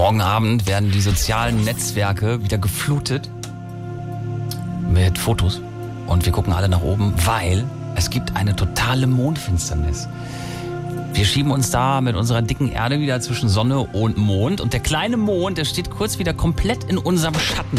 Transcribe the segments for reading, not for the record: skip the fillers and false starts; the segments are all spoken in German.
Morgen Abend werden die sozialen Netzwerke wieder geflutet mit Fotos. Und wir gucken alle nach oben, weil es gibt eine totale Mondfinsternis. Wir schieben uns da mit unserer dicken Erde wieder zwischen Sonne und Mond. Und der kleine Mond, der steht kurz wieder komplett in unserem Schatten.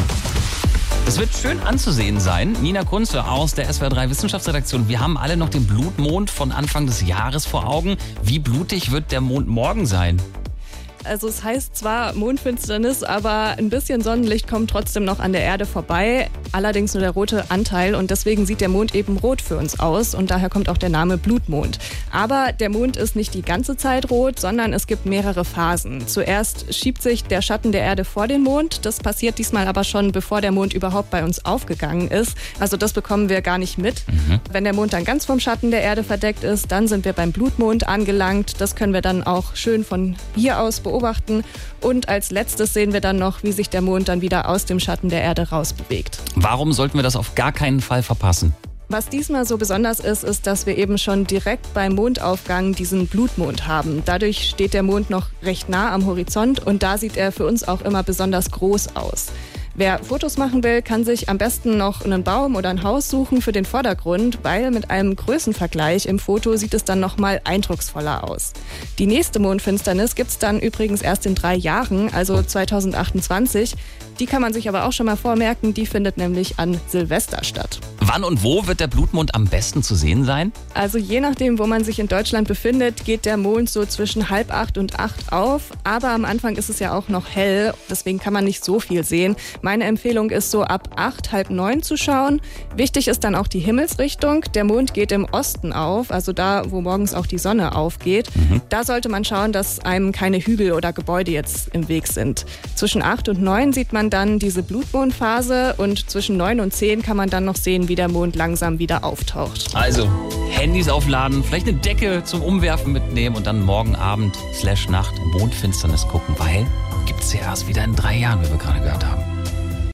Es wird schön anzusehen sein. Nina Kunze aus der SWR 3 Wissenschaftsredaktion. Wir haben alle noch den Blutmond von Anfang des Jahres vor Augen. Wie blutig wird der Mond morgen sein? Also es heißt zwar Mondfinsternis, aber ein bisschen Sonnenlicht kommt trotzdem noch an der Erde vorbei. Allerdings nur der rote Anteil und deswegen sieht der Mond eben rot für uns aus und daher kommt auch der Name Blutmond. Aber der Mond ist nicht die ganze Zeit rot, sondern es gibt mehrere Phasen. Zuerst schiebt sich der Schatten der Erde vor den Mond. Das passiert diesmal aber schon, bevor der Mond überhaupt bei uns aufgegangen ist. Also das bekommen wir gar nicht mit. Wenn der Mond dann ganz vom Schatten der Erde verdeckt ist, dann sind wir beim Blutmond angelangt. Das können wir dann auch schön von hier aus beobachten. Und als letztes sehen wir dann noch, wie sich der Mond dann wieder aus dem Schatten der Erde rausbewegt. Warum sollten wir das auf gar keinen Fall verpassen? Was diesmal so besonders ist, ist, dass wir eben schon direkt beim Mondaufgang diesen Blutmond haben. Dadurch steht der Mond noch recht nah am Horizont und da sieht er für uns auch immer besonders groß aus. Wer Fotos machen will, kann sich am besten noch einen Baum oder ein Haus suchen für den Vordergrund, weil mit einem Größenvergleich im Foto sieht es dann nochmal eindrucksvoller aus. Die nächste Mondfinsternis gibt's dann übrigens erst in 3 Jahren, also 2028. Die kann man sich aber auch schon mal vormerken, die findet nämlich an Silvester statt. Wann und wo wird der Blutmond am besten zu sehen sein? Also je nachdem, wo man sich in Deutschland befindet, geht der Mond so zwischen 7:30 und 8 auf. Aber am Anfang ist es ja auch noch hell, deswegen kann man nicht so viel sehen. Meine Empfehlung ist so ab 8, 8:30 zu schauen. Wichtig ist dann auch die Himmelsrichtung. Der Mond geht im Osten auf, also da, wo morgens auch die Sonne aufgeht. Da sollte man schauen, dass einem keine Hügel oder Gebäude jetzt im Weg sind. Zwischen 8 und 9 sieht man dann diese Blutmondphase und zwischen 9 und 10 kann man dann noch sehen, wie der Mond langsam wieder auftaucht. Also Handys aufladen, vielleicht eine Decke zum Umwerfen mitnehmen und dann morgen Abend / Nacht Mondfinsternis gucken, weil gibt's ja erst wieder in 3 Jahren, wie wir gerade gehört haben.